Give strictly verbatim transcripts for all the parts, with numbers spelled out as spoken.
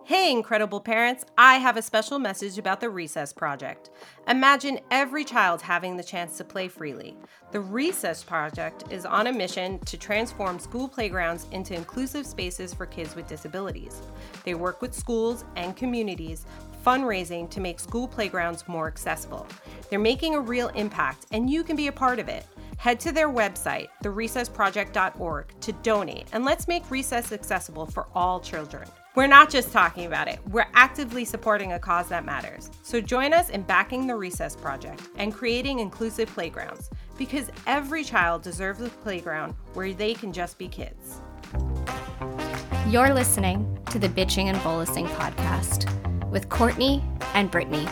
Hey, incredible parents! I have a special message about the Recess Project. Imagine every child having the chance to play freely. The Recess Project is on a mission to transform school playgrounds into inclusive spaces for kids with disabilities. They work with schools and communities, fundraising to make school playgrounds more accessible. They're making a real impact, and you can be a part of it. Head to their website, the recess project dot org, to donate, and let's make recess accessible for all children. We're not just talking about it, we're actively supporting a cause that matters. So join us in backing the Recess Project and creating inclusive playgrounds, because every child deserves a playground where they can just be kids. You're listening to the Bitching and Bolusing podcast with Courtney and Brittany.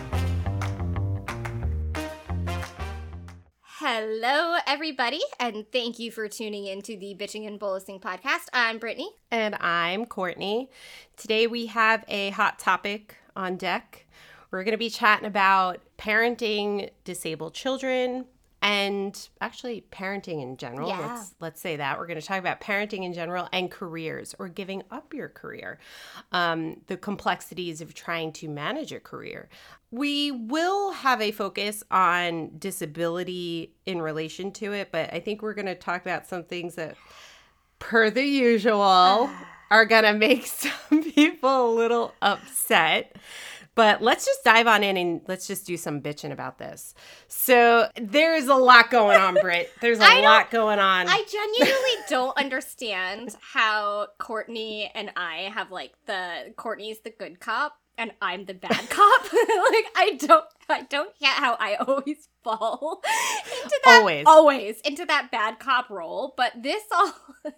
Hello, everybody, and thank you for tuning in to the Bitching and Bolusing podcast. I'm Brittany. And I'm Courtney. Today we have a hot topic on deck. We're going to be chatting about parenting disabled children and actually parenting in general. Yeah. Let's, let's say that. We're going to talk about parenting in general and careers or giving up your career, um, the complexities of trying to manage a career. We will have a focus on disability in relation to it, but I think we're going to talk about some things that, per the usual, are going to make some people a little upset. But let's just dive on in and let's just do some bitching about this. So there's a lot going on, Britt. There's a lot going on. I genuinely don't understand how Courtney and I have like the Courtney's the good cop and I'm the bad cop. Like I don't I don't get how I always fall into that always always into that bad cop role. But this all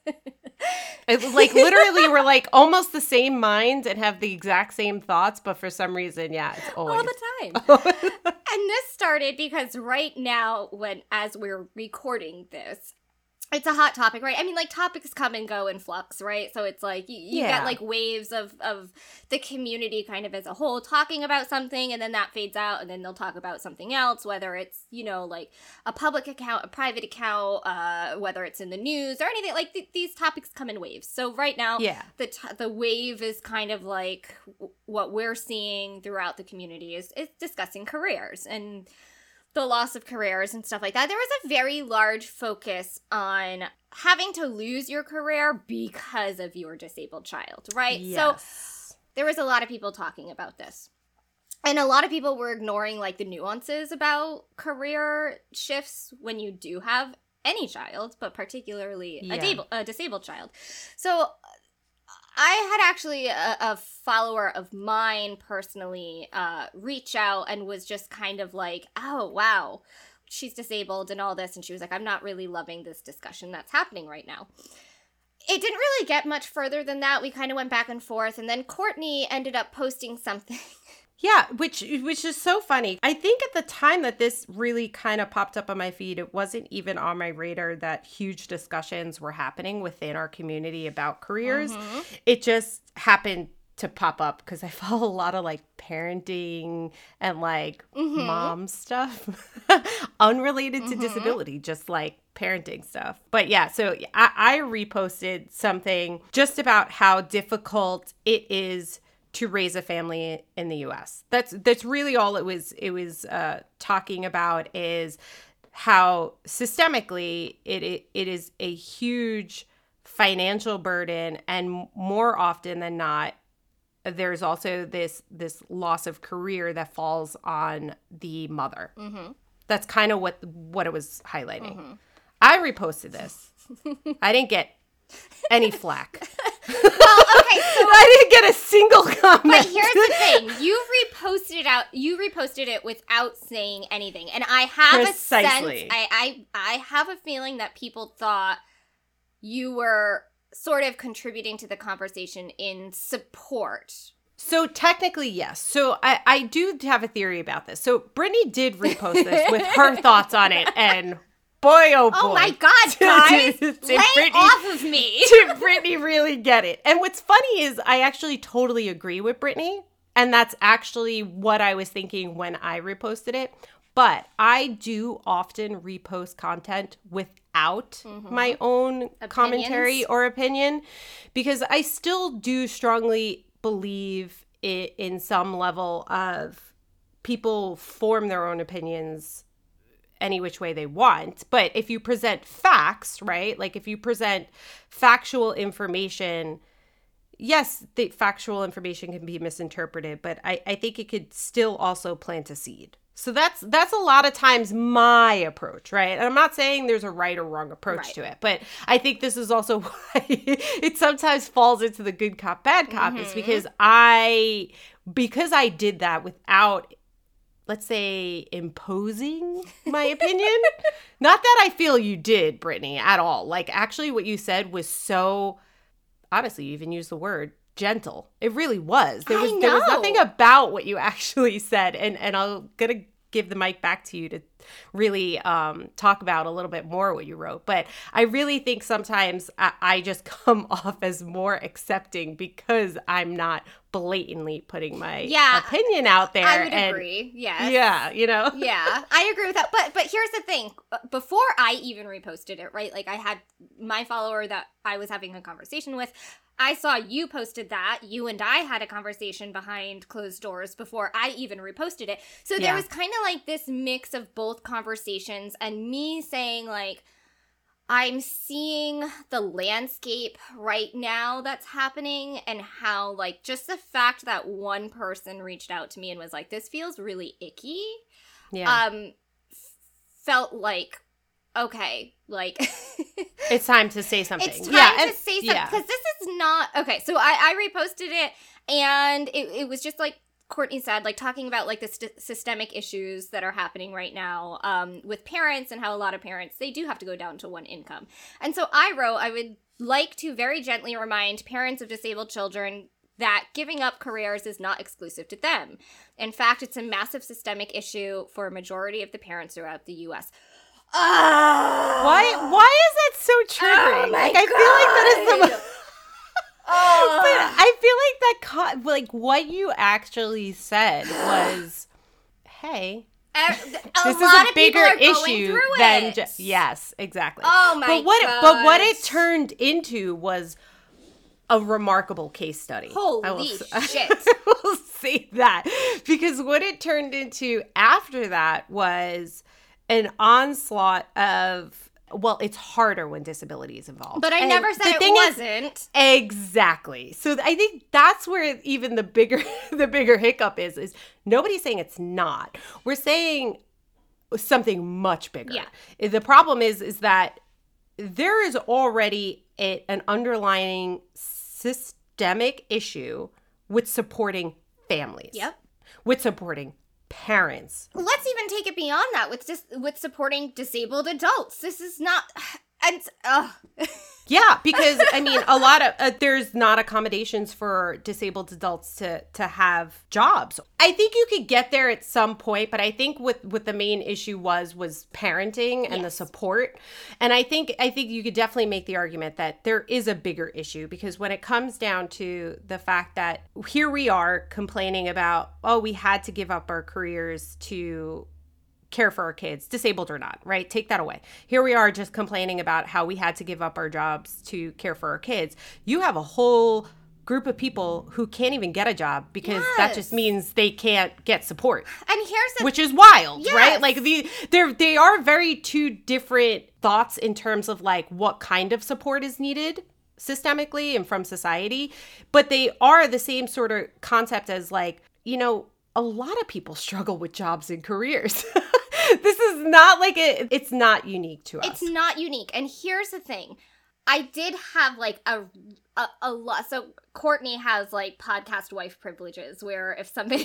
It, like literally we're like almost the same mind and have the exact same thoughts, but for some reason, yeah, it's always all the time. And this started because right now, when as we're recording this, it's a hot topic, right? I mean, like, topics come and go in flux, right? So it's like, you, you yeah. get, like, waves of, of the community kind of as a whole talking about something, and then that fades out, and then they'll talk about something else, whether it's, you know, like, a public account, a private account, uh, whether it's in the news, or anything. Like, th- these topics come in waves. So right now, yeah. the t- the wave is kind of like w- what we're seeing throughout the community is, is discussing careers, and the loss of careers and stuff like that. There was a very large focus on having to lose your career because of your disabled child, right? Yes. So there was a lot of people talking about this. And a lot of people were ignoring like the nuances about career shifts when you do have any child, but particularly yeah. a, dab- a disabled child. So I had actually a, a follower of mine personally uh, reach out and was just kind of like, oh, wow, she's disabled and all this. And she was like, I'm not really loving this discussion that's happening right now. It didn't really get much further than that. We kind of went back and forth. And then Courtney ended up posting something. Yeah, which which is so funny. I think at the time that this really kind of popped up on my feed, it wasn't even on my radar that huge discussions were happening within our community about careers. Mm-hmm. It just happened to pop up because I follow a lot of like parenting and like mm-hmm. mom stuff unrelated to mm-hmm. disability, just like parenting stuff. But yeah, so I, I reposted something just about how difficult it is to raise a family in the U S. That's that's really all it was it was uh, talking about, is how systemically it, it it is a huge financial burden, and more often than not, there's also this this loss of career that falls on the mother. Mm-hmm. That's kind of what what it was highlighting. Mm-hmm. I reposted this. I didn't get any flack. Well, okay, so I didn't get a single comment. But here's the thing: you reposted it out. You reposted it without saying anything, and I have Precisely. a sense. I, I I have a feeling that people thought you were sort of contributing to the conversation in support. So technically, yes. So I, I do have a theory about this. So Brittany did repost this with her thoughts on it, and boy, oh boy. Oh my God, guys. Did Lay Brittany, off of me. Did Brittany really get it? And what's funny is I actually totally agree with Brittany. And that's actually what I was thinking when I reposted it. But I do often repost content without mm-hmm. my own Opinions. commentary or opinion, because I still do strongly believe i- in some level of people form their own opinions any which way they want. But if you present facts, right? Like if you present factual information, yes, the factual information can be misinterpreted, but I, I think it could still also plant a seed. So that's that's a lot of times my approach, right? And I'm not saying there's a right or wrong approach Right. to it, but I think this is also why it sometimes falls into the good cop, bad cop. Mm-hmm. Is because I because I did that without, let's say, imposing my opinion. Not that I feel you did, Brittany, at all. Like, actually, what you said was so, honestly, you even used the word gentle. It really was. There was I there was know. nothing about what you actually said. And and I'm gonna give the mic back to you to really um, talk about a little bit more what you wrote. But I really think sometimes I, I just come off as more accepting because I'm not blatantly putting my Yeah, opinion out there. I would and, agree. Yes. Yeah, you know? Yeah, I agree with that. But but here's the thing. Before I even reposted it, right? Like I had my follower that I was having a conversation with. I saw you posted that. You and I had a conversation behind closed doors before I even reposted it. So there Yeah. was kind of like this mix of both conversations and me saying like, I'm seeing the landscape right now that's happening and how like just the fact that one person reached out to me and was like, this feels really icky. Yeah. Um, f- felt like, okay, like It's time to say something. it's time yeah, to and- say something yeah. because this is not okay. So I, I reposted it, and it, it was just like Courtney said, like talking about like the st- systemic issues that are happening right now um, with parents and how a lot of parents, they do have to go down to one income. And so I wrote, I would like to very gently remind parents of disabled children that giving up careers is not exclusive to them. In fact, it's a massive systemic issue for a majority of the parents throughout the U S. Oh, Why Why is that so triggering? Oh my like I feel like that is the God. most Oh. But I feel like that co- like what you actually said was, hey, A, a this lot is a of bigger people are going issue through than it. ju- yes, exactly. Oh my but what it, but what it gosh. turned into was a remarkable case study. I will, Holy s- shit. I will say that because what it turned into after that was an onslaught of, well, it's harder when disability is involved. But I And never the said it thing is- wasn't. Exactly. So I think that's where even the bigger the bigger hiccup is is nobody's saying it's not. We're saying something much bigger. Yeah. The problem is is that there is already a, an underlying systemic issue with supporting families. Yep. With supporting parents. Let's even take it beyond that with just with supporting disabled adults. This is not and uh Yeah, because I mean, a lot of uh, there's not accommodations for disabled adults to to have jobs. I think you could get there at some point, but I think what what the main issue was was parenting and the Yes. support. And I think I think you could definitely make the argument that there is a bigger issue because when it comes down to the fact that here we are complaining about, oh, we had to give up our careers to care for our kids, disabled or not, right? Take that away. Here we are just complaining about how we had to give up our jobs to care for our kids. You have a whole group of people who can't even get a job because that just Yes. means they can't get support, and here's the which is wild, Yes. right? Like the they're they are very two different thoughts in terms of like what kind of support is needed systemically and from society, but they are the same sort of concept as like, you know, a lot of people struggle with jobs and careers. This is not like it, it's not unique to us. It's not unique. And here's the thing. I did have like a, a a lot. So Courtney has like podcast wife privileges where if somebody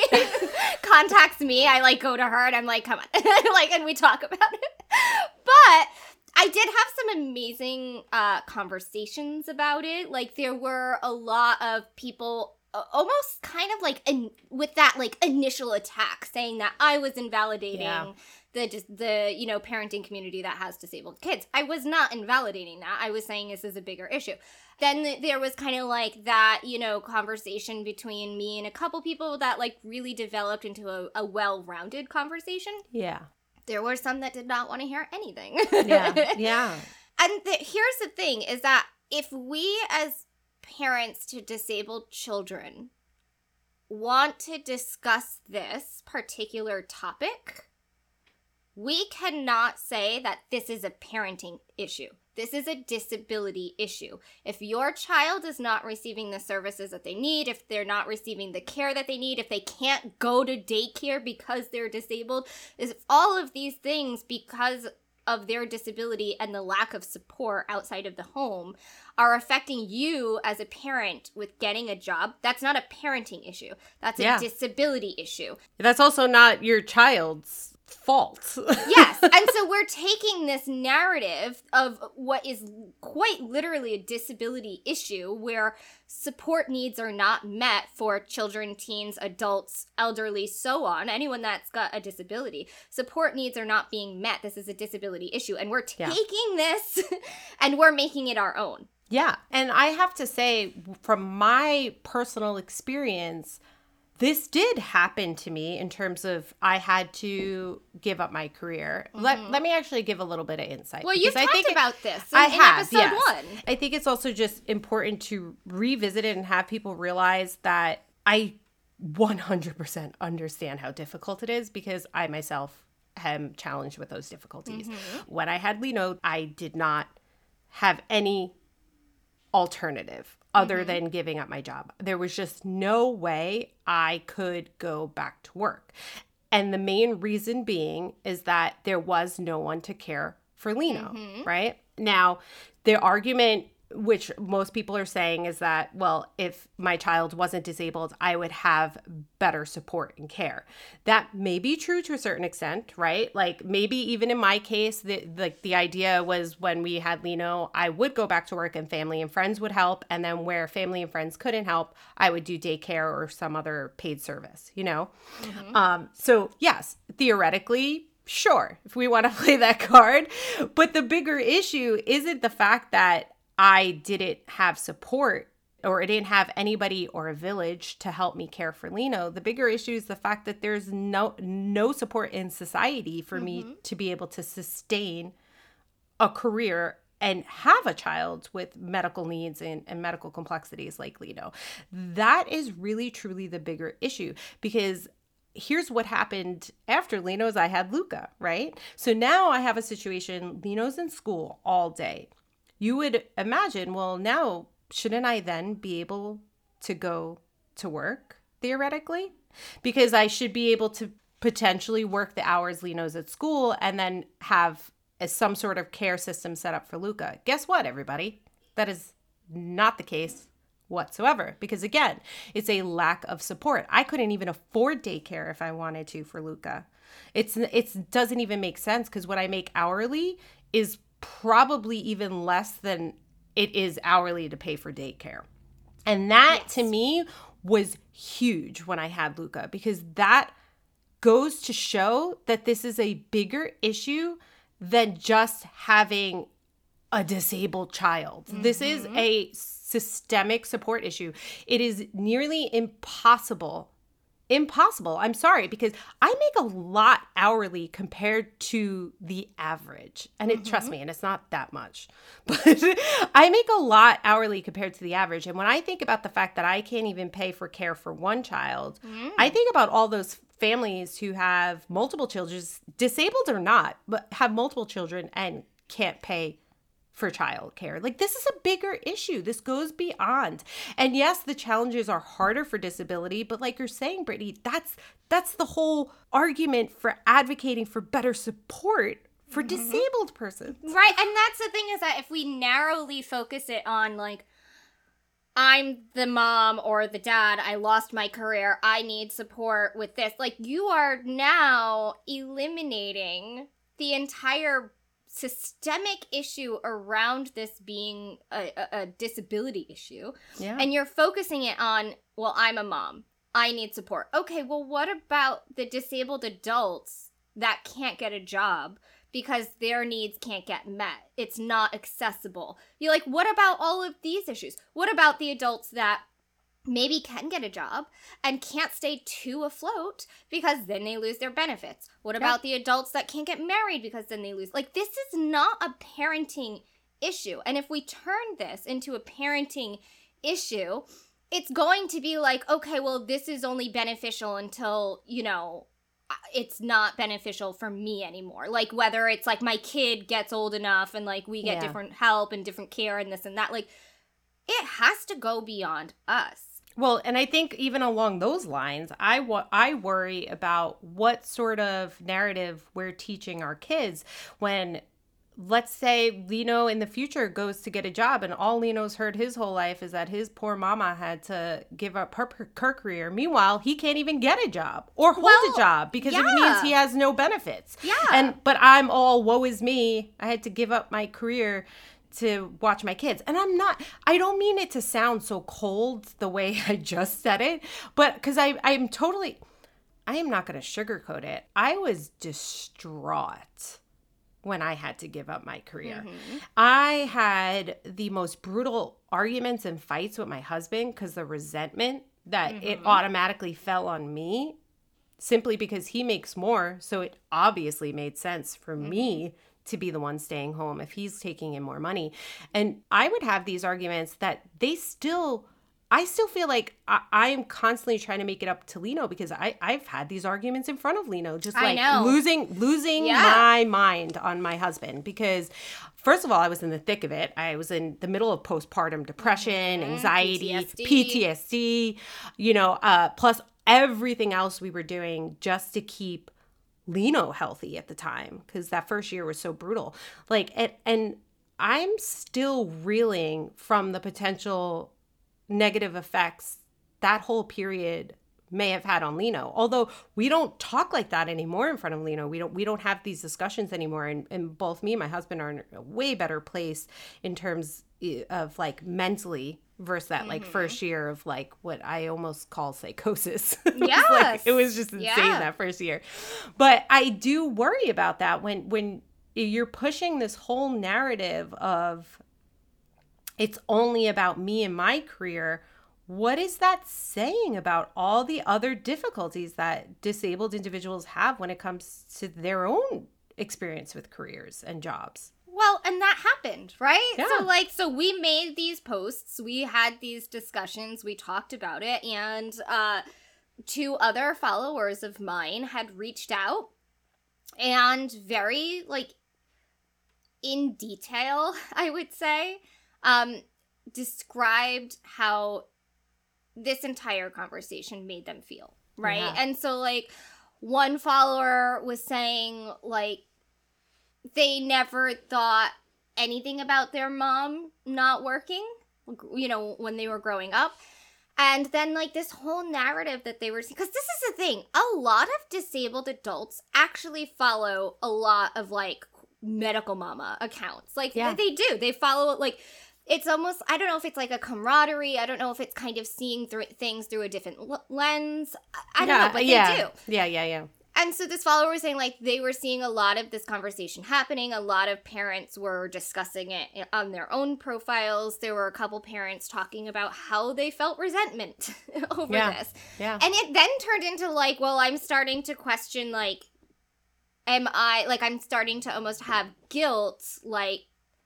contacts me, I like go to her and I'm like, come on, like, and we talk about it. But I did have some amazing uh, conversations about it. Like there were a lot of people uh, almost kind of like in, with that like initial attack saying that I was invalidating Yeah. the just the you know parenting community that has disabled kids. I was not invalidating that. I was saying this is a bigger issue. Then th- there was kind of like that, you know, conversation between me and a couple people that like really developed into a, a well-rounded conversation. Yeah. There were some that did not want to hear anything. Yeah. Yeah. And the, here's the thing is that if we as parents to disabled children want to discuss this particular topic, we cannot say that this is a parenting issue. This is a disability issue. If your child is not receiving the services that they need, if they're not receiving the care that they need, if they can't go to daycare because they're disabled, if all of these things because of their disability and the lack of support outside of the home are affecting you as a parent with getting a job, that's not a parenting issue. That's a yeah. disability issue. That's also not your child's fault. Yes. And so we're taking this narrative of what is quite literally a disability issue where support needs are not met for children, teens, adults, elderly, so on, anyone that's got a disability. Support needs are not being met. This is a disability issue. And we're taking yeah. this and we're making it our own. Yeah. And I have to say, from my personal experience, this did happen to me in terms of I had to give up my career. Mm-hmm. Let, let me actually give a little bit of insight. Well, you've talked I think about this in, I in have, episode yes. one. I think it's also just important to revisit it and have people realize that I one hundred percent understand how difficult it is because I myself am challenged with those difficulties. Mm-hmm. When I had Lino, I did not have any alternative other mm-hmm. than giving up my job. There was just no way I could go back to work. And the main reason being is that there was no one to care for Lino, mm-hmm. right? Now, the argument which most people are saying is that, well, if my child wasn't disabled, I would have better support and care. That may be true to a certain extent, right? Like maybe even in my case, the like the idea was when we had Lino, I would go back to work and family and friends would help. And then where family and friends couldn't help, I would do daycare or some other paid service, you know? Mm-hmm. Um, so yes, theoretically, sure, if we want to play that card. But the bigger issue isn't the fact that I didn't have support or I didn't have anybody or a village to help me care for Lino. The bigger issue is the fact that there's no no support in society for mm-hmm. me to be able to sustain a career and have a child with medical needs and, and medical complexities like Lino. That is really, truly the bigger issue because here's what happened after Lino's. I had Luca, right? So now I have a situation, Lino's in school all day. You would imagine, well, now shouldn't I then be able to go to work theoretically? Because I should be able to potentially work the hours Lino's at school and then have a, some sort of care system set up for Luca. Guess what, everybody? That is not the case whatsoever. Because again, it's a lack of support. I couldn't even afford daycare if I wanted to for Luca. It's it's doesn't even make sense because what I make hourly is probably even less than it is hourly to pay for daycare. And that yes. to me was huge when I had Luca because that goes to show that this is a bigger issue than just having a disabled child. Mm-hmm. This is a systemic support issue. It is nearly impossible Impossible. I'm sorry, because I make a lot hourly compared to the average. And it, mm-hmm. trust me, and it's not that much, but I make a lot hourly compared to the average. And when I think about the fact that I can't even pay for care for one child, mm. I think about all those families who have multiple children, disabled or not, but have multiple children and can't pay for childcare. Like this is a bigger issue. This goes beyond. And yes, the challenges are harder for disability, but like you're saying, Brittany, that's that's the whole argument for advocating for better support for mm-hmm. disabled persons. Right. And that's the thing is that if we narrowly focus it on like, I'm the mom or the dad, I lost my career, I need support with this. Like you are now eliminating the entire systemic issue around this being a, a, a disability issue. Yeah. And you're focusing it on, well, I'm a mom. I need support. Okay, well, what about the disabled adults that can't get a job because their needs can't get met? It's not accessible. You're like, what about all of these issues? What about the adults that maybe can get a job and can't stay too afloat because then they lose their benefits? What about yeah. the adults that can't get married because then they lose? Like, this is not a parenting issue. And if we turn this into a parenting issue, it's going to be like, okay, well, this is only beneficial until, you know, it's not beneficial for me anymore. Like, whether it's like my kid gets old enough and like we get Yeah. different help and different care and this and that, like, it has to go beyond us. Well, and I think even along those lines, I, wa- I worry about what sort of narrative we're teaching our kids when, let's say, Lino in the future goes to get a job and all Lino's heard his whole life is that his poor mama had to give up her, her career. Meanwhile, he can't even get a job or hold Well, a job because yeah. it means he has no benefits. Yeah. And but I'm all, woe is me. I had to give up my career to watch my kids. And I'm not, I don't mean it to sound so cold the way I just said it, but because I I'm totally, I am not going to sugarcoat it. I was distraught when I had to give up my career. Mm-hmm. I had the most brutal arguments and fights with my husband because the resentment that Mm-hmm. it automatically fell on me simply because he makes more. So it obviously made sense for Mm-hmm. me to be the one staying home if he's taking in more money. And I would have these arguments that they still, I still feel like I, I am constantly trying to make it up to Lino because I, I've had these arguments in front of Lino, just I like know. losing losing Yeah. my mind on my husband because first of all, I was in the thick of it. I was in the middle of postpartum depression, Mhm. anxiety, P T S D. P T S D, you know, uh, plus everything else we were doing just to keep Lino healthy at the time because that first year was so brutal. Like, and, and I'm still reeling from the potential negative effects that whole period may have had on Lino. Although we don't talk like that anymore in front of Lino. We don't we don't have these discussions anymore. And, and both me and my husband are in a way better place in terms of like mentally versus that like Mm-hmm. first year of like what I almost call psychosis. It was Yes. like, it was just insane Yeah. that first year. But I do worry about that when when you're pushing this whole narrative of it's only about me and my career. What is that saying about all the other difficulties that disabled individuals have when it comes to their own experience with careers and jobs? Well, and that happened, right? Yeah. So, like, so we made these posts, we had these discussions, we talked about it, and uh, two other followers of mine had reached out and very, like, in detail, I would say, um, described how this entire conversation made them feel, right? Yeah. And so, like, one follower was saying, like, they never thought anything about their mom not working, you know, when they were growing up. And then, like, this whole narrative that they were seeing, because this is the thing, a lot of disabled adults actually follow a lot of, like, medical mama accounts. Like, Yeah. they do. They follow, like, it's almost, I don't know if it's like a camaraderie. I don't know if it's kind of seeing through things through a different l- lens. I, I don't yeah, know, but yeah. they do. Yeah, yeah, yeah. And so this follower was saying, like, they were seeing a lot of this conversation happening. A lot of parents were discussing it on their own profiles. There were a couple parents talking about how they felt resentment over Yeah. this. Yeah. And it then turned into, like, well, I'm starting to question, like, am I, like, I'm starting to almost have guilt, like,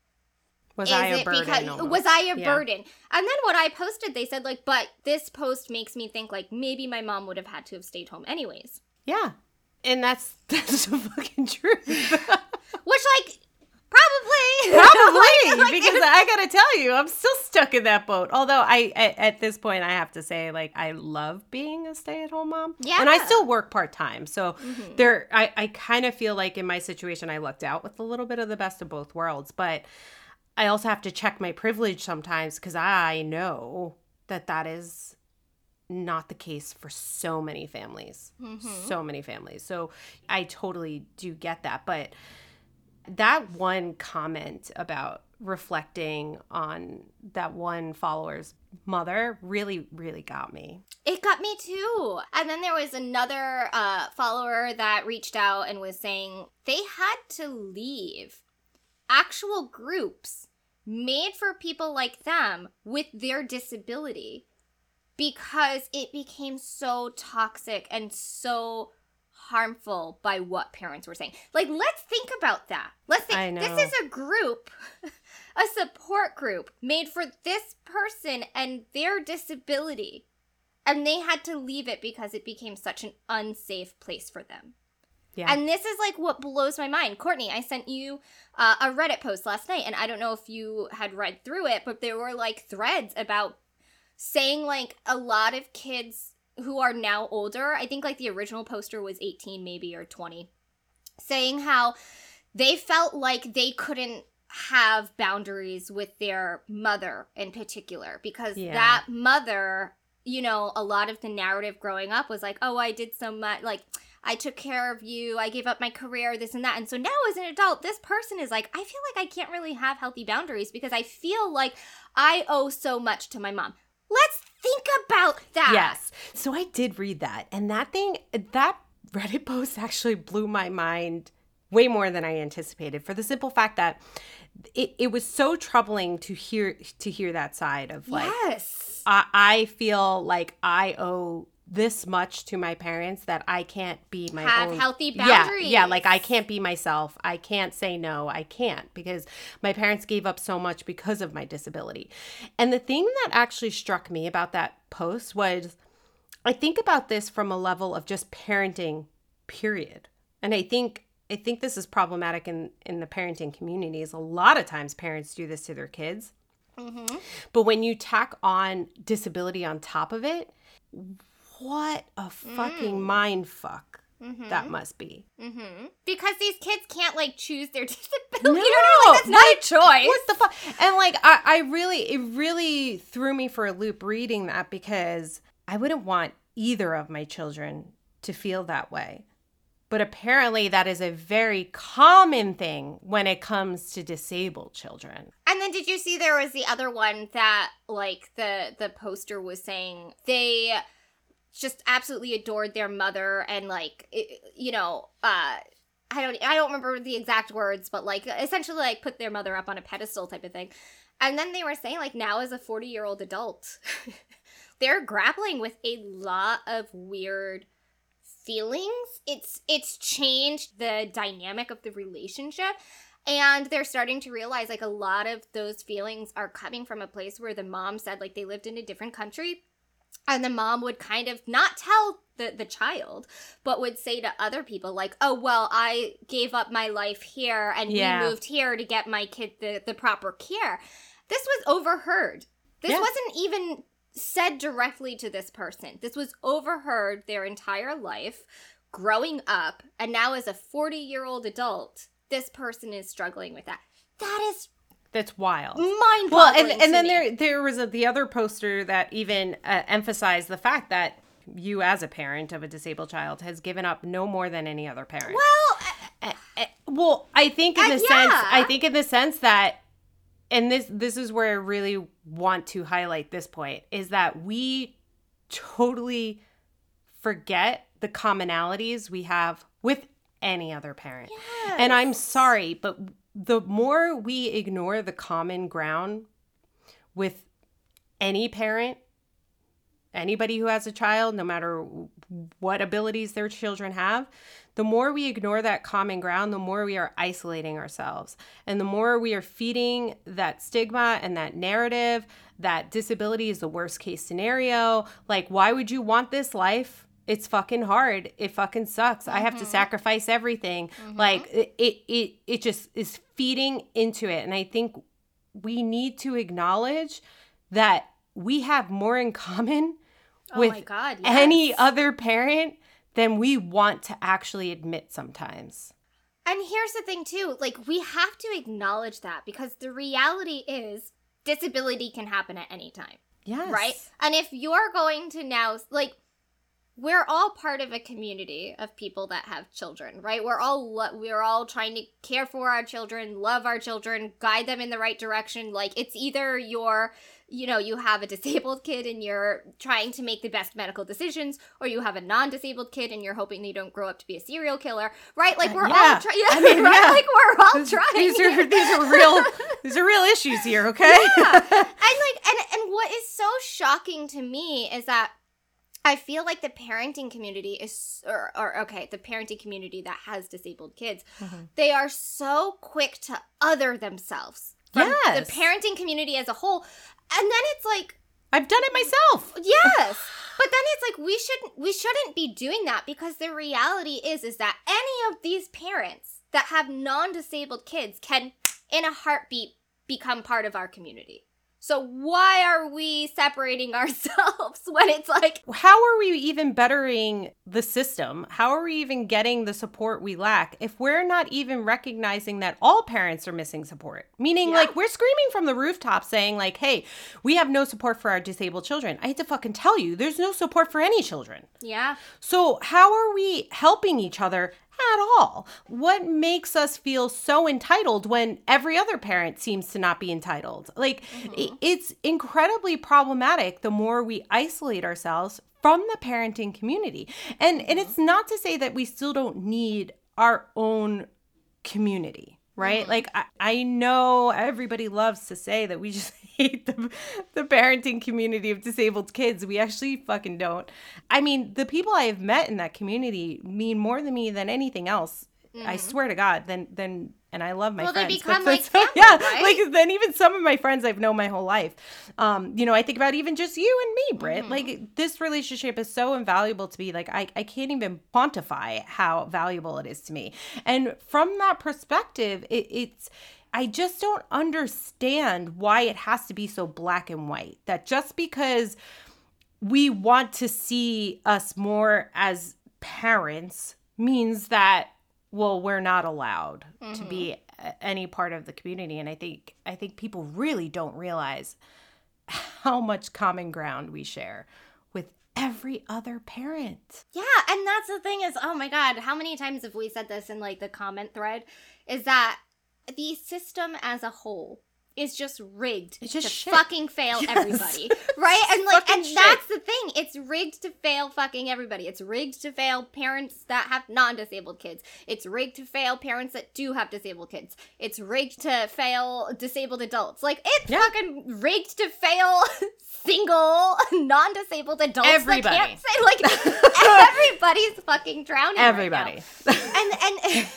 Was is I a it burden? because almost? was I a Yeah. burden? And then what I posted, they said, like, but this post makes me think, like, maybe my mom would have had to have stayed home anyways. Yeah. And that's that's the fucking truth. Which, like, probably. Probably, Like, because I gotta tell you, I'm still stuck in that boat. Although I, at, at this point, I have to say, like, I love being a stay-at-home mom. Yeah. And I still work part-time, so Mhm. there, I, I kind of feel like in my situation, I lucked out with a little bit of the best of both worlds. But I also have to check my privilege sometimes because I know that that is not the case for so many families. Mhm. So many families. So I totally do get that. But that one comment about reflecting on that one follower's mother really, really got me. It got me too. And then there was another uh, follower that reached out and was saying they had to leave actual groups made for people like them with their disability because it became so toxic and so harmful by what parents were saying. Like, let's think about that. Let's think. I know. This is a group, a support group made for this person and their disability. And they had to leave it because it became such an unsafe place for them. Yeah. And this is like what blows my mind. Courtney, I sent you uh, a Reddit post last night, and I don't know if you had read through it, but there were like threads about saying like a lot of kids who are now older, I think like the original poster was eighteen maybe or twenty, saying how they felt like they couldn't have boundaries with their mother in particular because Yeah. that mother, you know, a lot of the narrative growing up was like, oh, I did so much, like, I took care of you, I gave up my career, this and that. And so now as an adult, this person is like, I feel like I can't really have healthy boundaries because I feel like I owe so much to my mom. Let's think about that. Yes. So I did read that. And that thing, that Reddit post actually blew my mind way more than I anticipated for the simple fact that it, it was so troubling to hear to hear that side of like, yes. I, I feel like I owe this much to my parents that I can't be my Have own healthy boundaries. Yeah, yeah, like I can't be myself. I can't say no. I can't because my parents gave up so much because of my disability. And the thing that actually struck me about that post was I think about this from a level of just parenting, period. And I think I think this is problematic in, in the parenting communities. A lot of times parents do this to their kids. Mm-hmm. But when you tack on disability on top of it, what a fucking Mm. mind fuck Mm-hmm. that must be. Mm-hmm. Because these kids can't like choose their disability. No, you know what I mean? Like, that's not a choice. What the fuck? And like, I, I really, it really threw me for a loop reading that because I wouldn't want either of my children to feel that way. But apparently that is a very common thing when it comes to disabled children. And then did you see there was the other one that like the the poster was saying they just absolutely adored their mother and like it, you know uh I don't I don't remember the exact words, but like essentially like put their mother up on a pedestal type of thing. And then they were saying like now as a forty-year-old adult they're grappling with a lot of weird feelings. It's it's changed the dynamic of the relationship. And they're starting to realize like a lot of those feelings are coming from a place where the mom said like they lived in a different country. And the mom would kind of not tell the, the child, but would say to other people like, oh, well, I gave up my life here and Yeah. we moved here to get my kid the, the proper care. This was overheard. This Yeah. wasn't even said directly to this person. This was overheard their entire life growing up. And now as a forty-year-old adult, this person is struggling with that. That is That's wild. mind-boggling Well, and, and to then me. there there was a, the other poster that even uh, emphasized the fact that you as a parent of a disabled child has given up no more than any other parent. Well, Uh, uh, well, I think in Uh, the yeah. sense, I think in the sense that, and this this is where I really want to highlight this point, is that we totally forget the commonalities we have with any other parent. yes. And I'm sorry, but the more we ignore the common ground with any parent, anybody who has a child, no matter what abilities their children have, the more we ignore that common ground, the more we are isolating ourselves. And the more we are feeding that stigma and that narrative that disability is the worst case scenario. Like, why would you want this life? It's fucking hard. It fucking sucks. Mm-hmm. I have to sacrifice everything. Mm-hmm. Like, it, it, it, it just is feeding into it. And I think we need to acknowledge that we have more in common Oh with my God, yes. any other parent than we want to actually admit sometimes. And here's the thing too, like we have to acknowledge that because the reality is disability can happen at any time. Yes. Right? And if you're going to now, like, we're all part of a community of people that have children, right? We're all lo- we're all trying to care for our children, love our children, guide them in the right direction. Like it's either you're, you know, you have a disabled kid and you're trying to make the best medical decisions, or you have a non-disabled kid and you're hoping they don't grow up to be a serial killer, right? Like we're Uh, yeah. all trying, yeah, I mean, right? yeah. Like we're all These, trying. these are these are real these are real issues here, okay? Yeah. And like and and what is so shocking to me is that I feel like the parenting community is, or, or okay, the parenting community that has disabled kids, mm-hmm. they are so quick to other themselves from yes. the parenting community as a whole. And then it's like, I've done it myself. Yes. But then it's like, we shouldn't, we shouldn't be doing that, because the reality is, is that any of these parents that have non-disabled kids can, in a heartbeat, become part of our community. So why are we separating ourselves when it's like... How are we even bettering the system? How are we even getting the support we lack if we're not even recognizing that all parents are missing support? Meaning, yeah. like, we're screaming from the rooftop saying, like, hey, we have no support for our disabled children. I hate to fucking tell you, there's no support for any children. Yeah. So how are we helping each other at all? What makes us feel so entitled when every other parent seems to not be entitled? Like, mm-hmm. it's incredibly problematic the more we isolate ourselves from the parenting community. And mm-hmm. and it's not to say that we still don't need our own community, right? Mm-hmm. Like, I, I know everybody loves to say that we just hate the, the parenting community of disabled kids. We actually fucking don't. I mean, the people I have met in that community mean more to me than anything else. Mm-hmm. I swear to God, than, than, and I love my well, friends. Well, they become but, like so, family, yeah, right? like, then even some of my friends I've known my whole life. Um, you know, I think about even just you and me, Britt. Mm-hmm. Like, this relationship is so invaluable to me. Like, I, I can't even quantify how valuable it is to me. And from that perspective, it, it's, I just don't understand why it has to be so black and white. That just because we want to see us more as parents means that, well, we're not allowed mm-hmm. to be any part of the community. And I think I think people really don't realize how much common ground we share with every other parent. Yeah, and that's the thing is, oh my God, how many times have we said this in like the comment thread? Is that the system as a whole is just rigged it's just to shit. fucking fail yes. everybody, right? And like, and shit. That's the thing. It's rigged to fail fucking everybody. It's rigged to fail parents that have non-disabled kids. It's rigged to fail parents that do have disabled kids. It's rigged to fail disabled adults. Like, it's yeah. fucking rigged to fail single non-disabled adults. Everybody. That can't say, like, everybody's fucking drowning. Everybody. Right now. And and.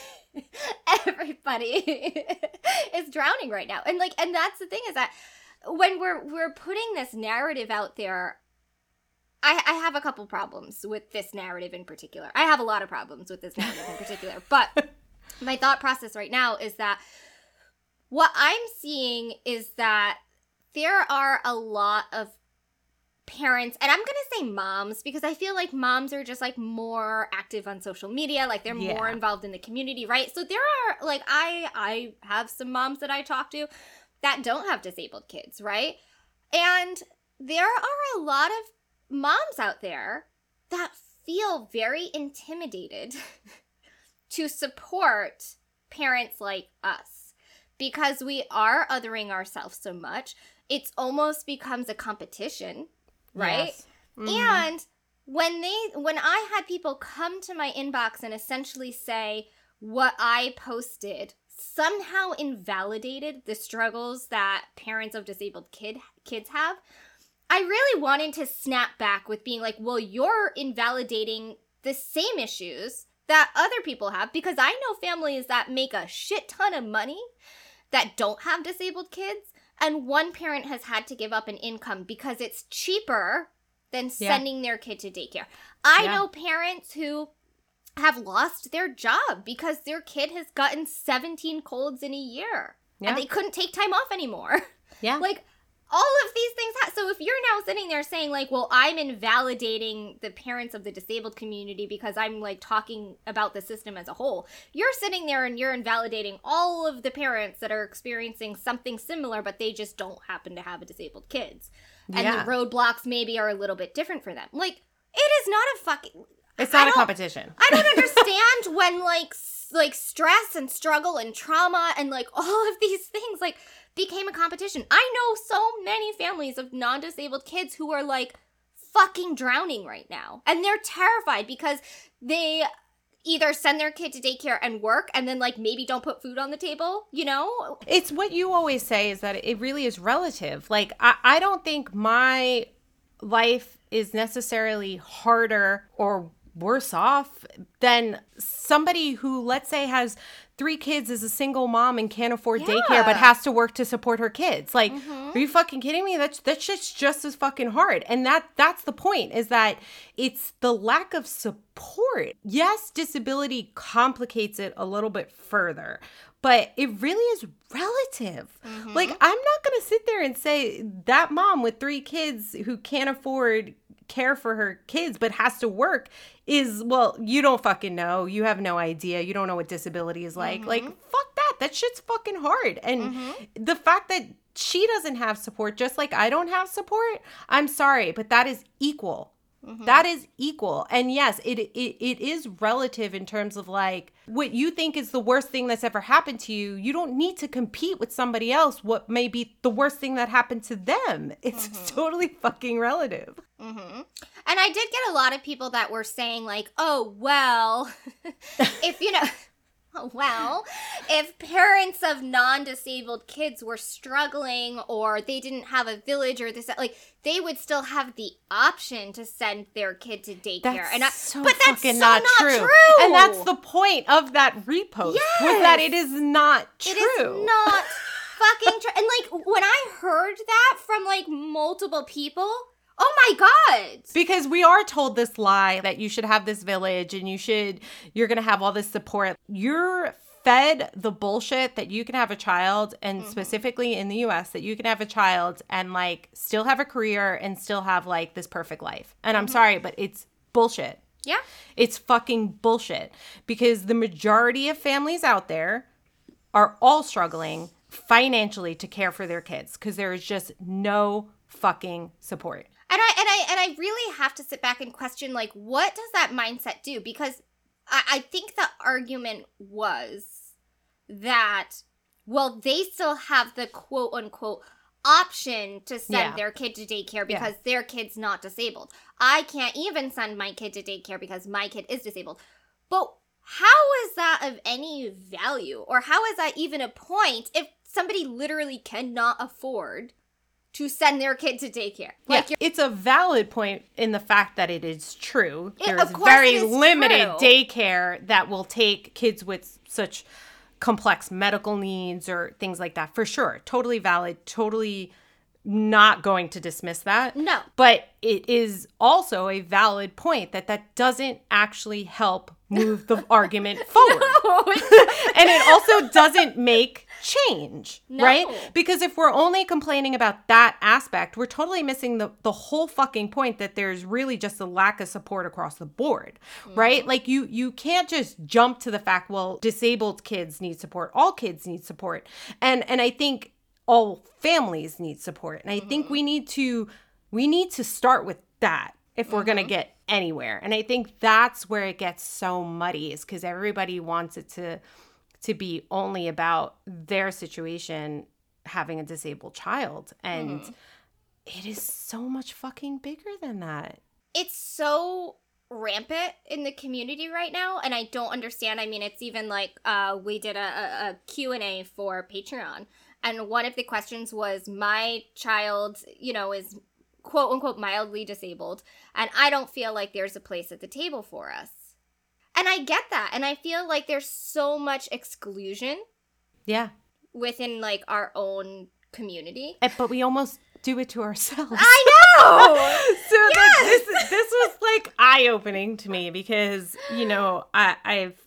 Everybody is drowning right now. And like, and that's the thing is that when we're we're putting this narrative out there, I, I have a couple problems with this narrative in particular. I have a lot of problems with this narrative in particular. But my thought process right now is that what I'm seeing is that there are a lot of parents, and I'm gonna say moms, because I feel like moms are just like more active on social media, like they're yeah. more involved in the community, right? So there are like I I have some moms that I talk to that don't have disabled kids, right? And there are a lot of moms out there that feel very intimidated to support parents like us because we are othering ourselves so much. It's almost becomes a competition. Right? Yes. Mm-hmm. And when they when I had people come to my inbox and essentially say what I posted somehow invalidated the struggles that parents of disabled kid kids have, I really wanted to snap back with being like, well, you're invalidating the same issues that other people have, because I know families that make a shit ton of money that don't have disabled kids. And one parent has had to give up an income because it's cheaper than sending yeah. their kid to daycare. I yeah. know parents who have lost their job because their kid has gotten seventeen colds in a year. Yeah. And they couldn't take time off anymore. Yeah. Like, all of these things. Ha- so if you're now sitting there saying, like, well, I'm invalidating the parents of the disabled community because I'm, like, talking about the system as a whole, you're sitting there and you're invalidating all of the parents that are experiencing something similar, but they just don't happen to have a disabled kids. And yeah. the roadblocks maybe are a little bit different for them. Like, it is not a fucking... It's not a competition. I don't understand when, like, s- like, stress and struggle and trauma and, like, all of these things, like... became a competition. I know so many families of non-disabled kids who are like fucking drowning right now. And they're terrified because they either send their kid to daycare and work and then like maybe don't put food on the table, you know? It's what you always say is that it really is relative. Like, I, I don't think my life is necessarily harder or worse off than somebody who, let's say, has three kids, is a single mom and can't afford Yeah. daycare but has to work to support her kids. Like, Mhm. are you fucking kidding me? That's that shit's just as fucking hard. And that that's the point, is that it's the lack of support. Yes, disability complicates it a little bit further, but it really is relative. Mhm. Like, I'm not going to sit there and say that mom with three kids who can't afford care for her kids but has to work is, well, you don't fucking know. You have no idea. You don't know what disability is like. Mm-hmm. Like, fuck that. That shit's fucking hard. And Mm-hmm. the fact that she doesn't have support, just like I don't have support, I'm sorry, but that is equal. Mm-hmm. That is equal. And yes, it, it it is relative in terms of like what you think is the worst thing that's ever happened to you. You don't need to compete with somebody else what may be the worst thing that happened to them. It's Mhm. totally fucking relative. Mm-hmm. And I did get a lot of people that were saying like, oh, well, if, you know, oh, well, if parents of non-disabled kids were struggling or they didn't have a village or this, like, they would still have the option to send their kid to daycare. That's and I, so but that's fucking so not, not true. true. And that's the point of that repost, was that it is not true. It is not fucking true. And like when I heard that from like multiple people, oh my God. Because we are told this lie that you should have this village and you should, you're going to have all this support. You're fed the bullshit that you can have a child, and Mm-hmm. specifically in the U S, that you can have a child and like still have a career and still have like this perfect life. And I'm Mm-hmm. sorry, but it's bullshit. Yeah. It's fucking bullshit, because the majority of families out there are all struggling financially to care for their kids because there is just no fucking support. And I and I and I really have to sit back and question, like, what does that mindset do? Because I, I think the argument was that, well, they still have the quote unquote option to send Yeah. their kid to daycare Yeah. because their kid's not disabled. I can't even send my kid to daycare because my kid is disabled. But how is that of any value? Or how is that even a point if somebody literally cannot afford to send their kid to daycare? Like, Yeah, it's a valid point in the fact that it is true. It- There's of course very it is limited true. daycare that will take kids with such complex medical needs or things like that. For sure. Totally valid. Totally not going to dismiss that. No. But it is also a valid point that that doesn't actually help move the argument forward. And it also doesn't make change, No. right? Because if we're only complaining about that aspect, we're totally missing the, the whole fucking point that there's really just a lack of support across the board, right? Like you you can't just jump to the fact, well, disabled kids need support, all kids need support. And and I think all families need support. And I think we need to we need to start with that if we're going to get anywhere. And I think that's where it gets so muddy, is because everybody wants it to to be only about their situation having a disabled child. And Mhm. it is so much fucking bigger than that. It's so rampant in the community right now, and I don't understand. I mean, it's even like uh, we did a, a, a Q and A for Patreon, and one of the questions was, my child, you know, is quote unquote mildly disabled, and I don't feel like there's a place at the table for us. And I get that, and I feel like there's so much exclusion Yeah. within like our own community. Eh, But we almost do it to ourselves. I know. So that this this was like eye-opening to me, because, you know, I, I've,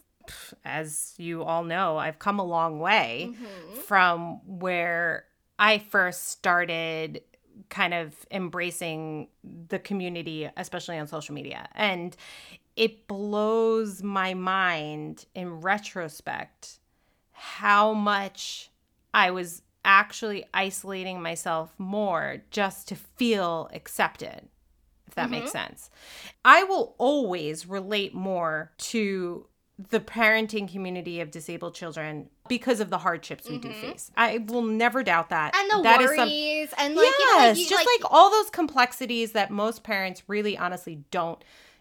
as you all know, I've come a long way Mhm. from where I first started kind of embracing the community, especially on social media. And it blows my mind in retrospect how much I was actually isolating myself more just to feel accepted, if that makes sense. I will always relate more to the parenting community of disabled children because of the hardships we do face. I will never doubt that. And the That is worries some- and like, yes, you know, like, you- just like, like all those complexities that most parents really honestly don't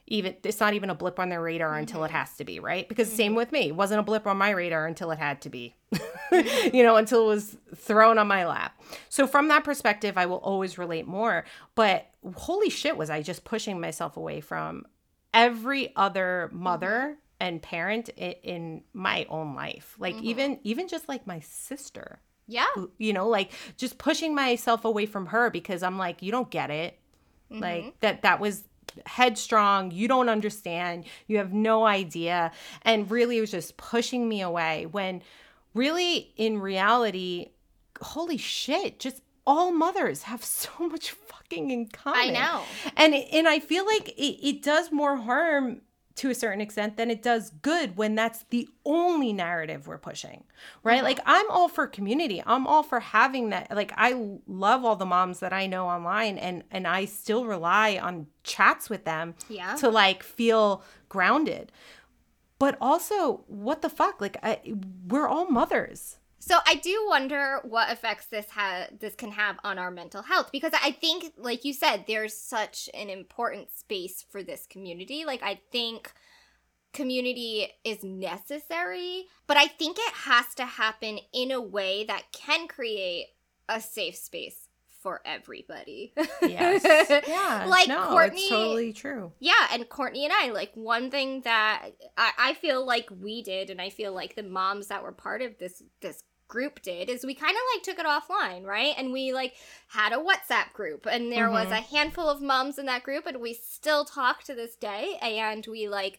even it's not even a blip on their radar mm-hmm. until it has to be, right? Because mm-hmm. same with me. It wasn't a blip on my radar until it had to be, you know, until it was thrown on my lap. So from that perspective, I will always relate more. But holy shit, was I just pushing myself away from every other mother mm-hmm. and parent in, in my own life. Like mm-hmm. even even just like my sister. Yeah. You know, like just pushing myself away from her because I'm like, you don't get it. Mm-hmm. Like that that was headstrong. You don't understand. You have no idea. And really it was just pushing me away when really in reality, holy shit, just all mothers have so much fucking in common. I know. And and I feel like it, it does more harm to a certain extent than it does good when that's the only narrative we're pushing, right? Mm-hmm. Like I'm all for community. I'm all for having that. Like I love all the moms that I know online and, and I still rely on chats with them yeah. to like feel grounded. But also, what the fuck? Like I, we're all mothers. So I do wonder what effects this ha- this can have on our mental health, because I think, like you said, there's such an important space for this community. Like I think community is necessary, but I think it has to happen in a way that can create a safe space for everybody. Yes. Yeah. Like no, Courtney. It's totally true. Yeah. And Courtney and I, like one thing that I, I feel like we did, and I feel like the moms that were part of this, this group did, is we kind of like took it offline, right? And we like had a WhatsApp group, and there mm-hmm. was a handful of moms in that group, and we still talk to this day, and we like,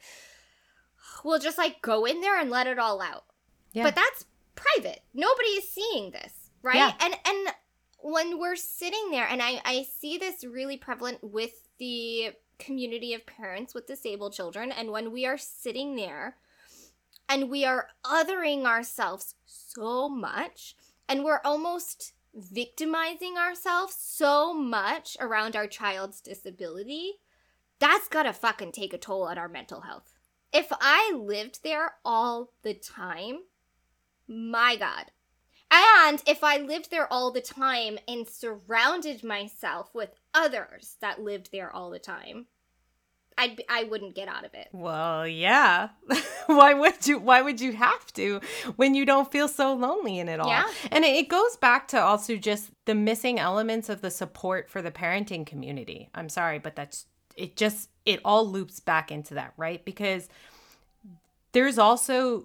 we'll just like go in there and let it all out. Yeah. But that's private. Nobody is seeing this, right? Yeah. And, and, when we're sitting there, and I, I see this really prevalent with the community of parents with disabled children, and when we are sitting there and we are othering ourselves so much, and we're almost victimizing ourselves so much around our child's disability, that's gotta fucking take a toll on our mental health. If I lived there all the time, my God. And if I lived there all the time and surrounded myself with others that lived there all the time, I'd be, I wouldn't get out of it. Well, yeah. Why would you? Why would you have to when you don't feel so lonely in it all? Yeah. And it goes back to also just the missing elements of the support for the parenting community. I'm sorry, but that's it. Just it all loops back into that, right? Because there's also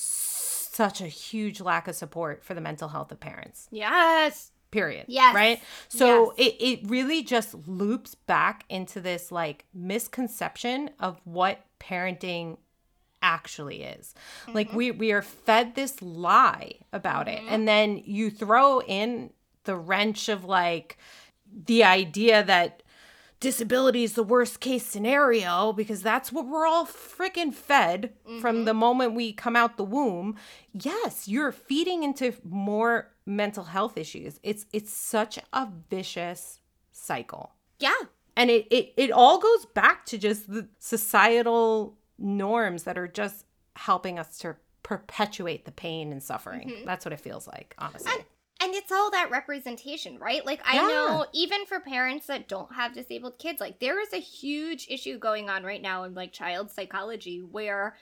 such a huge lack of support for the mental health of parents. Yes. Period. Yes. Right? So yes. it, it really just loops back into this like misconception of what parenting actually is. Mm-hmm. Like we, we are fed this lie about mm-hmm. it. And then you throw in the wrench of like the idea that disability is the worst case scenario because that's what we're all freaking fed mm-hmm. from the moment we come out the womb. Yes, you're feeding into more mental health issues. It's it's such a vicious cycle. Yeah. And it, it, it all goes back to just the societal norms that are just helping us to perpetuate the pain and suffering. Mm-hmm. That's what it feels like, honestly. And- And it's all that representation, right? Like, I yeah. know even for parents that don't have disabled kids, like, there is a huge issue going on right now in, like, child psychology where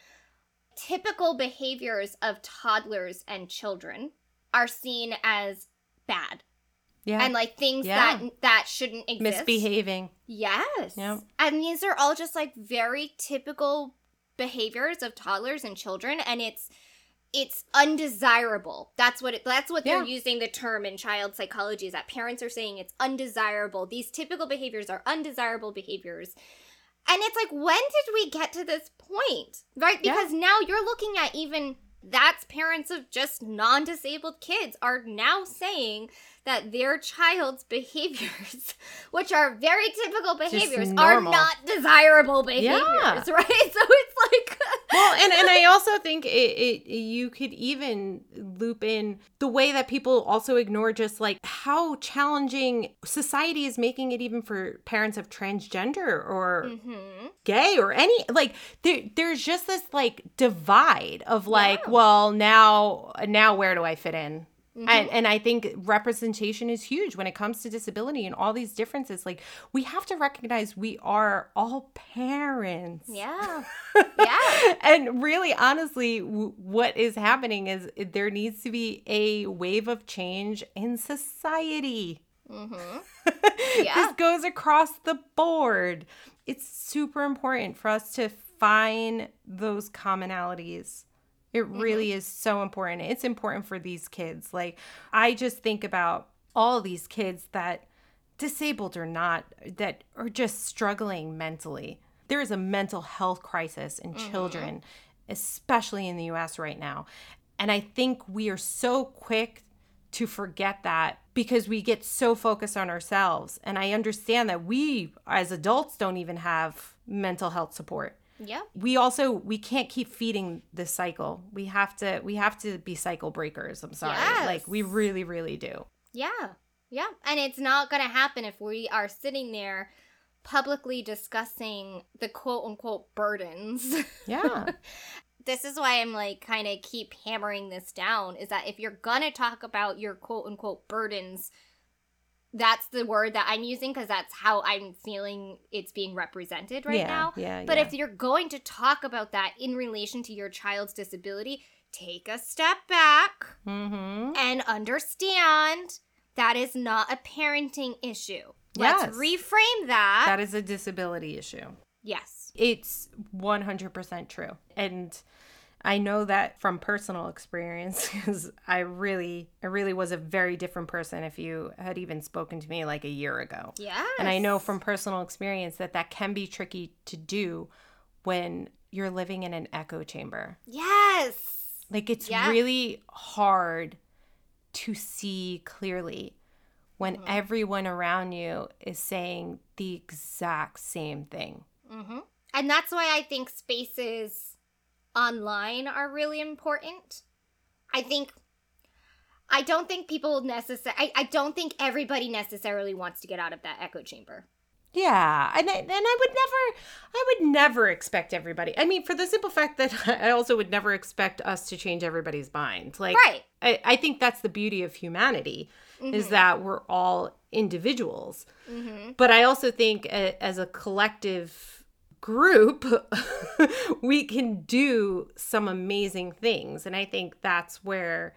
typical behaviors of toddlers and children are seen as bad. Yeah. And, like, things yeah. that that shouldn't exist. Misbehaving. Yes. Yep. And these are all just, like, very typical behaviors of toddlers and children, and it's... It's undesirable. That's what it, that's what they're yeah. using the term in child psychology, is that parents are saying it's undesirable. These typical behaviors are undesirable behaviors. And it's like, when did we get to this point? Right? Because yeah. now you're looking at even that's parents of just non-disabled kids are now saying that their child's behaviors, which are very typical behaviors, are not desirable behaviors, yeah. right? So it's like... well, and, and I also think it, it you could even loop in the way that people also ignore just like how challenging society is making it even for parents of transgender or mm-hmm. gay or any, like there, there's just this like divide of like, yeah. well, now, now where do I fit in? Mm-hmm. And and I think representation is huge when it comes to disability and all these differences. Like, we have to recognize we are all parents. Yeah. Yeah. And really, honestly, w- what is happening is there needs to be a wave of change in society. Mm-hmm. Yeah. This goes across the board. It's super important for us to find those commonalities. It really mm-hmm. is so important. It's important for these kids. Like, I just think about all these kids that, disabled or not, that are just struggling mentally. There is a mental health crisis in mm-hmm. children, especially in the U S right now. And I think we are so quick to forget that because we get so focused on ourselves. And I understand that we, as adults, don't even have mental health support. Yeah. We also, we can't keep feeding this cycle. We have to, we have to be cycle breakers. I'm sorry. Yes. Like, we really, really do. Yeah. Yeah. And it's not going to happen if we are sitting there publicly discussing the quote unquote burdens. Yeah. This is why I'm like kind of keep hammering this down, is that if you're going to talk about your quote unquote burdens, that's the word that I'm using because that's how I'm feeling it's being represented right yeah, now. Yeah, but yeah. if you're going to talk about that in relation to your child's disability, take a step back mm-hmm. and understand that is not a parenting issue. Yes. Let's reframe that. That is a disability issue. Yes. It's one hundred percent true. And I know that from personal experience, because I really, I really was a very different person if you had even spoken to me like a year ago. Yes. And I know from personal experience that that can be tricky to do when you're living in an echo chamber. Yes. Like, it's yes. really hard to see clearly when mm-hmm. everyone around you is saying the exact same thing. Mm-hmm. And that's why I think spaces online are really important. I think, I don't think people necessarily, I, I don't think everybody necessarily wants to get out of that echo chamber. Yeah, and I, and I would never, I would never expect everybody. I mean, for the simple fact that I also would never expect us to change everybody's mind. Like, right. I, I think that's the beauty of humanity, mm-hmm. is that we're all individuals. Mm-hmm. But I also think a, as a collective group, we can do some amazing things. And I think that's where,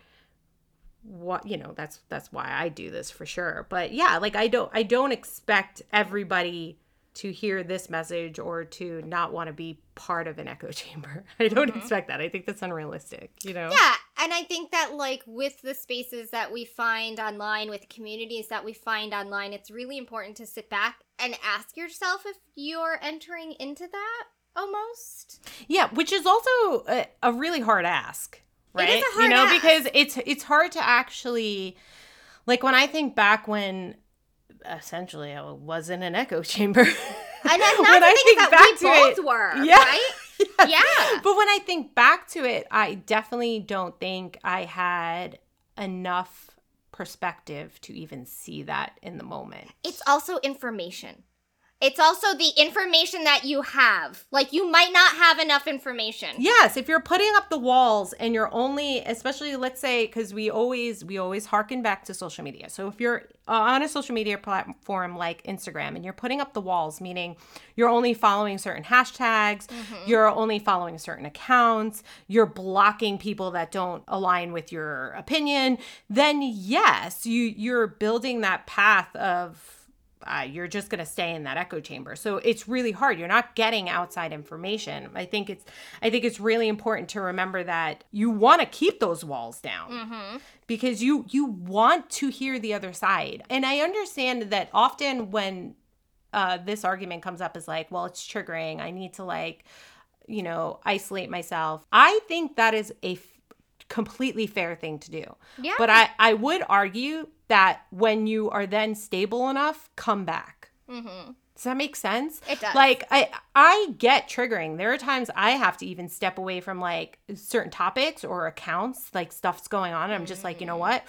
what, you know, that's, that's why I do this for sure. But yeah, like, I don't, I don't expect everybody to hear this message or to not want to be part of an echo chamber. I don't mm-hmm. expect that. I think that's unrealistic, you know? Yeah. And I think that, like, with the spaces that we find online, with communities that we find online, it's really important to sit back and ask yourself if you're entering into that almost. Yeah, which is also a, a really hard ask, right? It is a hard You know, ask. because it's it's hard to actually, like, when I think back when essentially I was in an echo chamber. And that's not the thing that we both it, were, yeah, right? Yeah. Yeah. But when I think back to it, I definitely don't think I had enough perspective to even see that in the moment. It's also information. It's also the information that you have. Like, you might not have enough information. Yes, if you're putting up the walls and you're only, especially, let's say, because we always we always harken back to social media. So if you're on a social media platform like Instagram and you're putting up the walls, meaning you're only following certain hashtags, mm-hmm. you're only following certain accounts, you're blocking people that don't align with your opinion, then yes, you you're building that path of Uh, you're just going to stay in that echo chamber. So it's really hard. You're not getting outside information. I think it's, I think it's really important to remember that you want to keep those walls down mm-hmm. because you, you want to hear the other side. And I understand that often when uh, this argument comes up is like, well, it's triggering. I need to, like, you know, isolate myself. I think that is a f- completely fair thing to do. Yeah. But I, I would argue that when you are then stable enough, come back. Mm-hmm. Does that make sense? It does. Like, I I get triggering. There are times I have to even step away from, like, certain topics or accounts, like, stuff's going on. And I'm just like, you know what?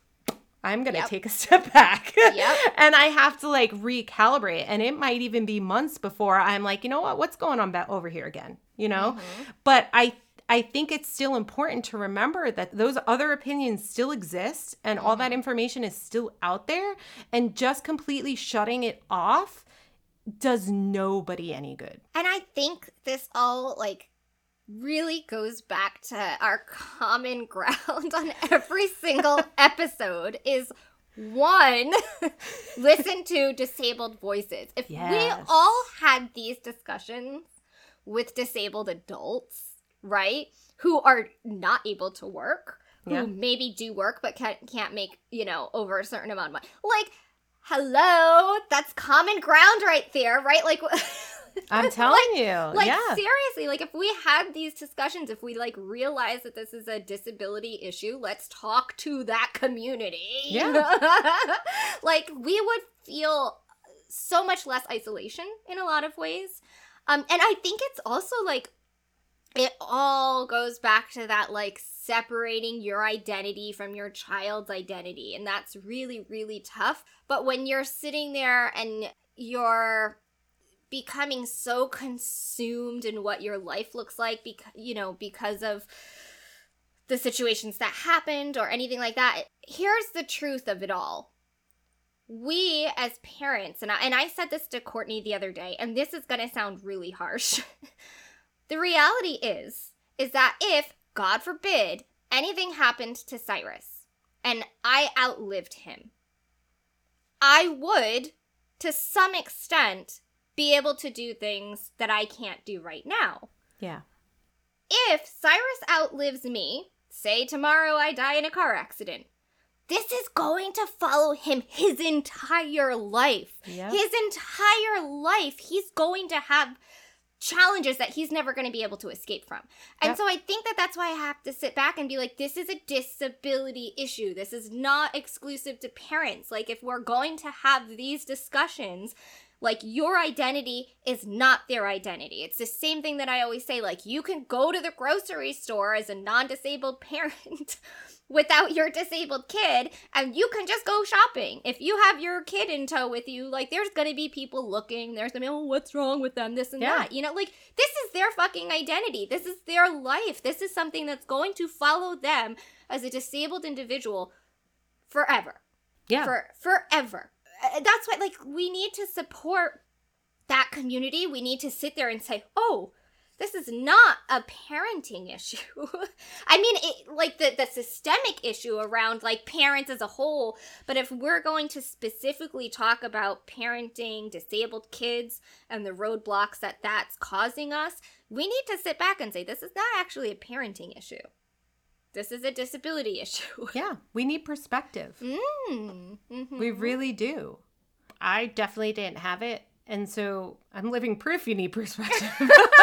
I'm going to yep. take a step back. Yep. And I have to, like, recalibrate. And it might even be months before I'm like, you know what? What's going on back over here again? You know? Mm-hmm. But I I think it's still important to remember that those other opinions still exist and mm-hmm. all that information is still out there, and just completely shutting it off does nobody any good. And I think this all like really goes back to our common ground on every single episode is one, listen to disabled voices. If yes. we all had these discussions with disabled adults, right, who are not able to work, yeah. who maybe do work but can't, can't make, you know, over a certain amount of money. Like, hello, that's common ground right there, right? Like, I'm telling like, you. Like, yeah. seriously, like, if we had these discussions, if we, like, realize that this is a disability issue, let's talk to that community. Yeah. Like, we would feel so much less isolation in a lot of ways. Um, and I think it's also, like, it all goes back to that, like, separating your identity from your child's identity. And that's really, really tough. But when you're sitting there and you're becoming so consumed in what your life looks like, because, you know, because of the situations that happened or anything like that, here's the truth of it all. We as parents, and I, and I said this to Courtney the other day, and this is going to sound really harsh. The reality is, is that if, God forbid, anything happened to Cyrus and I outlived him, I would, to some extent, be able to do things that I can't do right now. Yeah. If Cyrus outlives me, say tomorrow I die in a car accident, this is going to follow him his entire life. Yeah. His entire life, he's going to have challenges that he's never going to be able to escape from. And yep. so I think that that's why I have to sit back and be like, this is a disability issue. This is not exclusive to parents. Like, if we're going to have these discussions, like, your identity is not their identity. It's the same thing that I always say, like, you can go to the grocery store as a non-disabled parent without your disabled kid, and you can just go shopping. If you have your kid in tow with you, like, there's gonna be people looking, there's gonna be, oh, what's wrong with them, this and yeah. that. You know, like, this is their fucking identity. This is their life. This is something that's going to follow them as a disabled individual forever. Yeah. For forever. That's why, like, we need to support that community. We need to sit there and say, oh, this is not a parenting issue. I mean, it, like, the, the systemic issue around, like, parents as a whole. But if we're going to specifically talk about parenting disabled kids and the roadblocks that that's causing us, we need to sit back and say, this is not actually a parenting issue. This is a disability issue. Yeah, we need perspective. Mm, mm-hmm. We really do. I definitely didn't have it. And so I'm living proof you need perspective.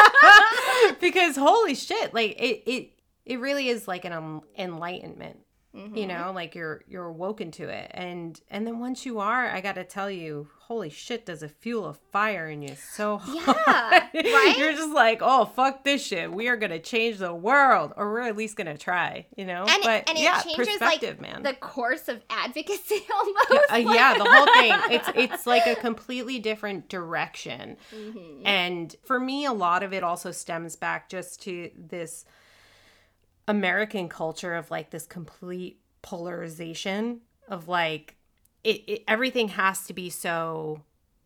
Because holy shit, like it it, it really is like an um, enlightenment. Mm-hmm. You know, like you're you're awoken to it. And and then once you are, I got to tell you, holy shit, does it fuel a fire in you so hard. Yeah, right? You're just like, oh, fuck this shit. We are going to change the world, or we're at least going to try, you know? And, but and it yeah, changes, perspective, like, man. the course of advocacy almost. Yeah, uh, yeah, the whole thing. It's it's like a completely different direction. Mm-hmm. And for me, a lot of it also stems back just to this American culture of like this complete polarization of like it, it everything has to be so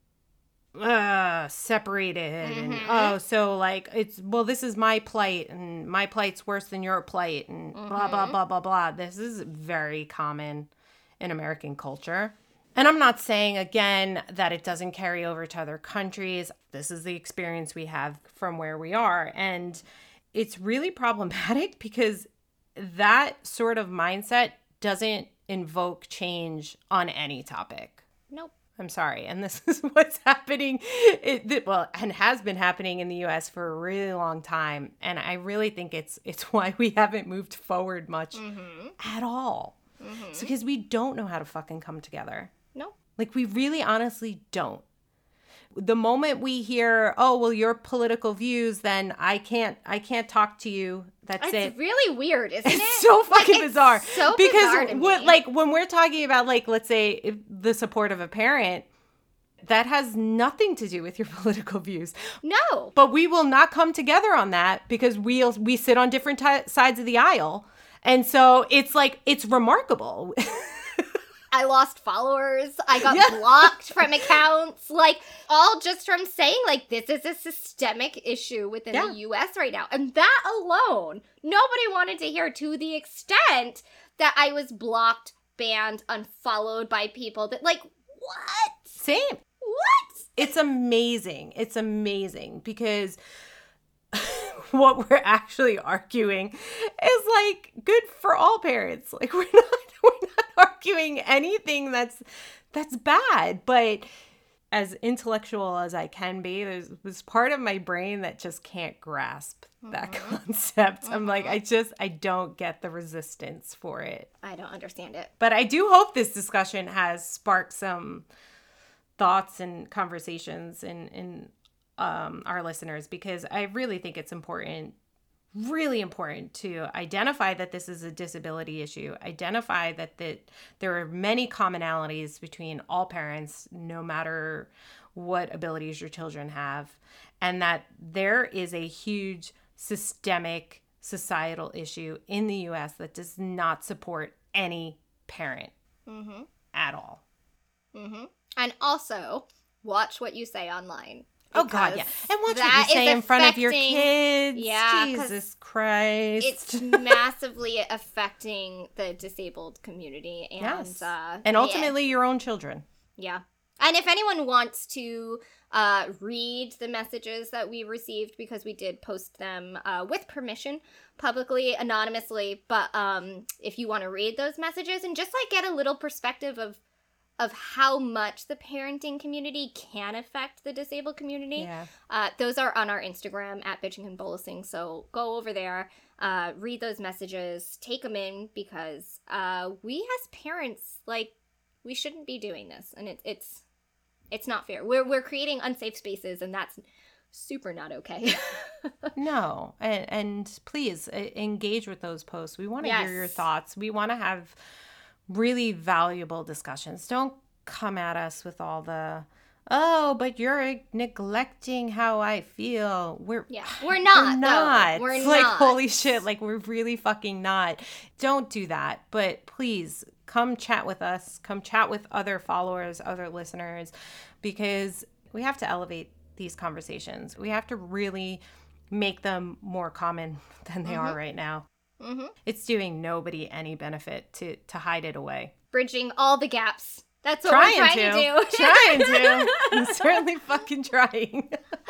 uh separated. Mm-hmm. And oh, so like it's, well, this is my plight and my plight's worse than your plight and mm-hmm. blah blah blah blah blah. This is very common in American culture. And I'm not saying again that it doesn't carry over to other countries. This is the experience we have from where we are, and it's really problematic because that sort of mindset doesn't invoke change on any topic. Nope. I'm sorry. And this is what's happening, it, well, and has been happening in the U S for a really long time. And I really think it's it's why we haven't moved forward much mm-hmm. at all. Mm-hmm. It's because we don't know how to fucking come together. No. Like, we really honestly don't. The moment we hear, oh, well, your political views, then I can't I can't talk to you. That's it's it. It's really weird, isn't it's it? It's so fucking like, bizarre. It's so because bizarre to what, me. like when we're talking about, like, let's say the support of a parent, That has nothing to do with your political views. No. But we will not come together on that because we we sit on different t- sides of the aisle. And so it's like, it's remarkable. I lost followers. I got Yeah. blocked from accounts. Like, all just from saying, like, this is a systemic issue within Yeah. the U S right now. And that alone, nobody wanted to hear, to the extent that I was blocked, banned, unfollowed by people that, like, what? Same. What? It's amazing. It's amazing because what we're actually arguing is like good for all parents. Like we're not we're not arguing anything that's that's bad, but as intellectual as I can be, there's this part of my brain that just can't grasp that Mhm. concept. I'm like, Mhm. I just I don't get the resistance for it. I don't understand it. But I do hope this discussion has sparked some thoughts and conversations in in um, our listeners, because I really think it's important, really important to identify that this is a disability issue, identify that, that there are many commonalities between all parents, no matter what abilities your children have, and that there is a huge systemic societal issue in the U S that does not support any parent Mm-hmm. at all. Mm-hmm. And also, watch what you say online. Oh, God, yeah. because And watch that what you say is in front of your affecting- kids. Yeah, 'cause Jesus Christ. It's massively affecting the disabled community. And, Yes. uh, and yeah. ultimately your own children. Yeah. And if anyone wants to uh, read the messages that we received, because we did post them uh, with permission, publicly, anonymously, but um, if you want to read those messages and just like get a little perspective of of how much the parenting community can affect the disabled community, Yeah. uh, those are on our Instagram at Bitching and Bolusing. So go over there, uh, read those messages, take them in, because uh, we as parents, like, we shouldn't be doing this, and it, it's it's not fair. We're we're creating unsafe spaces, and that's super not okay. No. And, and please uh, engage with those posts. We want to hear your Yes. thoughts. We want to have really valuable discussions. Don't come at us with all the, oh, but you're neglecting how I feel. We're Yeah, we're not, We're though. not. We're It's like, not. holy shit, like we're really fucking not. Don't do that. But please come chat with us. Come chat with other followers, other listeners, because we have to elevate these conversations. We have to really make them more common than they Mm-hmm. are right now. hmm It's doing nobody any benefit to to hide it away. Bridging all the gaps. That's what Trying we're trying to. to, do. Trying to. I'm certainly fucking trying.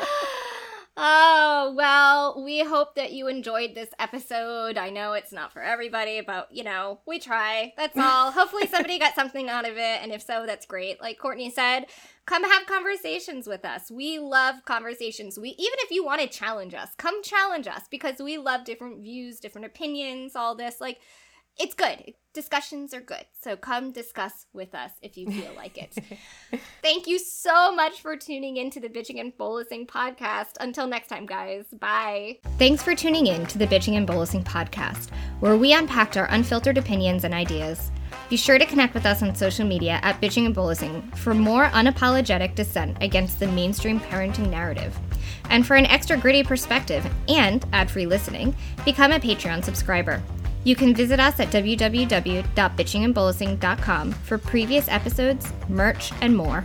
Oh, well, we hope that you enjoyed this episode. I know it's not for everybody, but, you know, we try. That's all. Hopefully somebody got something out of it, and if so, that's great. Like Courtney said, come have conversations with us. We love conversations. We even if you want to challenge us, come challenge us, because we love different views, different opinions, all this. Like, it's good. Discussions are good. So come discuss with us if you feel like it. Thank you so much for tuning in to the Bitching and Bolusing podcast. Until next time, guys. Bye. Thanks for tuning in to the Bitching and Bolusing podcast, where we unpacked our unfiltered opinions and ideas. Be sure to connect with us on social media at Bitching and Bolusing for more unapologetic dissent against the mainstream parenting narrative. And for an extra gritty perspective and ad-free listening, become a Patreon subscriber. You can visit us at w w w dot bitching and bolusing dot com for previous episodes, merch, and more.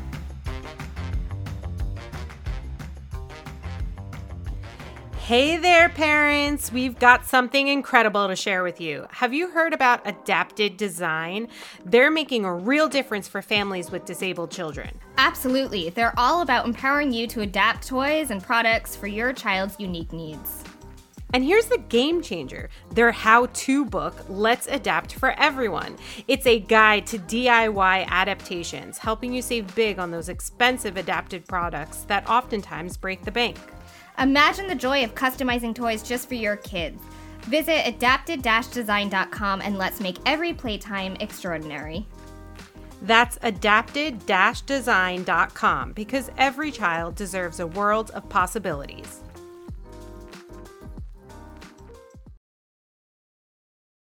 Hey there, parents! We've got something incredible to share with you. Have you heard about Adapted Design? They're making a real difference for families with disabled children. Absolutely. They're all about empowering you to adapt toys and products for your child's unique needs. And here's the game changer. Their how-to book, Let's Adapt for Everyone. It's a guide to D I Y adaptations, helping you save big on those expensive adapted products that oftentimes break the bank. Imagine the joy of customizing toys just for your kids. Visit adapted dash design dot com and let's make every playtime extraordinary. That's adapted dash design dot com, because every child deserves a world of possibilities.